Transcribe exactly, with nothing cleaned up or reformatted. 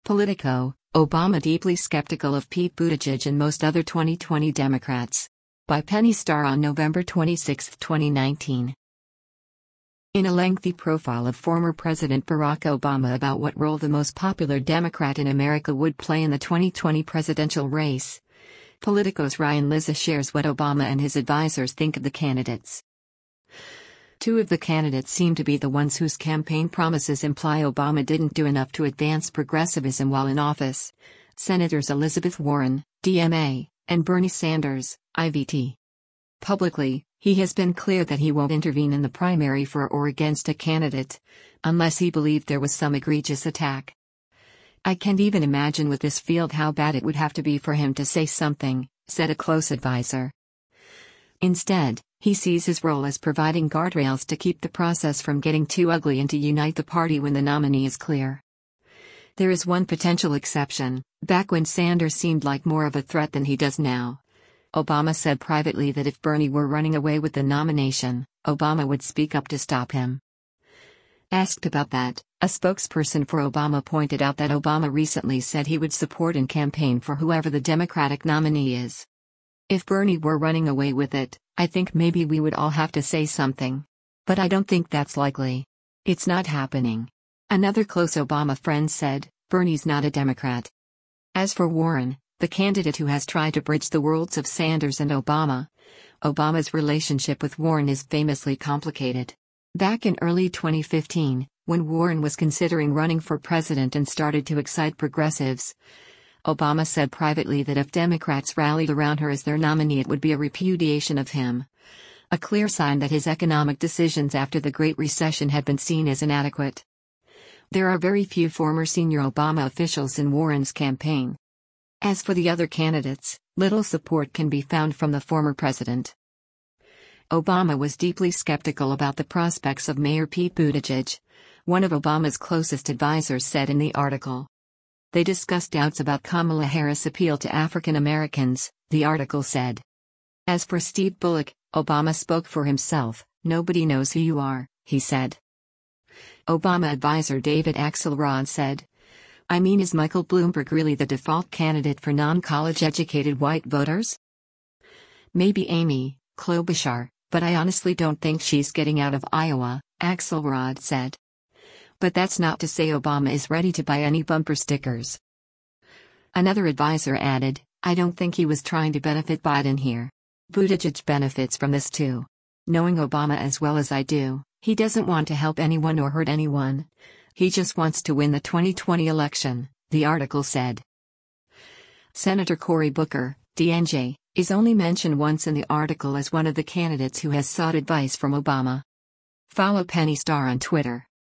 Politico, Obama deeply skeptical of Pete Buttigieg and most other twenty twenty Democrats. By Penny Starr on November twenty-sixth, twenty nineteen. In a lengthy profile of former President Barack Obama about what role the most popular Democrat in America would play in the twenty twenty presidential race, Politico's Ryan Lizza shares what Obama and his advisors think of the candidates. Two of the candidates seem to be the ones whose campaign promises imply Obama didn't do enough to advance progressivism while in office: Senators Elizabeth Warren, D M A, and Bernie Sanders, I V T. Publicly, he has been clear that he won't intervene in the primary for or against a candidate, unless he believed there was some egregious attack. "I can't even imagine with this field how bad it would have to be for him to say something," said a close advisor. Instead, he sees his role as providing guardrails to keep the process from getting too ugly and to unite the party when the nominee is clear. There is one potential exception: back when Sanders seemed like more of a threat than he does now. Obama said privately that if Bernie were running away with the nomination, Obama would speak up to stop him. Asked about that, a spokesperson for Obama pointed out that Obama recently said he would support and campaign for whoever the Democratic nominee is. "If Bernie were running away with it, I think maybe we would all have to say something. But I don't think that's likely. It's not happening." Another close Obama friend said, "Bernie's not a Democrat." As for Warren, the candidate who has tried to bridge the worlds of Sanders and Obama, Obama's relationship with Warren is famously complicated. Back in early twenty fifteen, when Warren was considering running for president and started to excite progressives, Obama said privately that if Democrats rallied around her as their nominee, it would be a repudiation of him. A clear sign that his economic decisions after the Great Recession had been seen as inadequate. There are very few former senior Obama officials in Warren's campaign. As for the other candidates, little support can be found from the former president. Obama was deeply skeptical about the prospects of Mayor Pete Buttigieg, one of Obama's closest advisors said in the article. They discussed doubts about Kamala Harris' appeal to African Americans, the article said. As for Steve Bullock, Obama spoke for himself. "Nobody knows who you are," he said. Obama advisor David Axelrod said, "I mean, is Michael Bloomberg really the default candidate for non-college educated white voters? Maybe Amy Klobuchar, but I honestly don't think she's getting out of Iowa," Axelrod said. But that's not to say Obama is ready to buy any bumper stickers. Another advisor added, "I don't think he was trying to benefit Biden here. Buttigieg benefits from this too. Knowing Obama as well as I do, he doesn't want to help anyone or hurt anyone. He just wants to win the twenty twenty election," the article said. Senator Cory Booker, D N J, is only mentioned once in the article as one of the candidates who has sought advice from Obama. Follow Penny Starr on Twitter.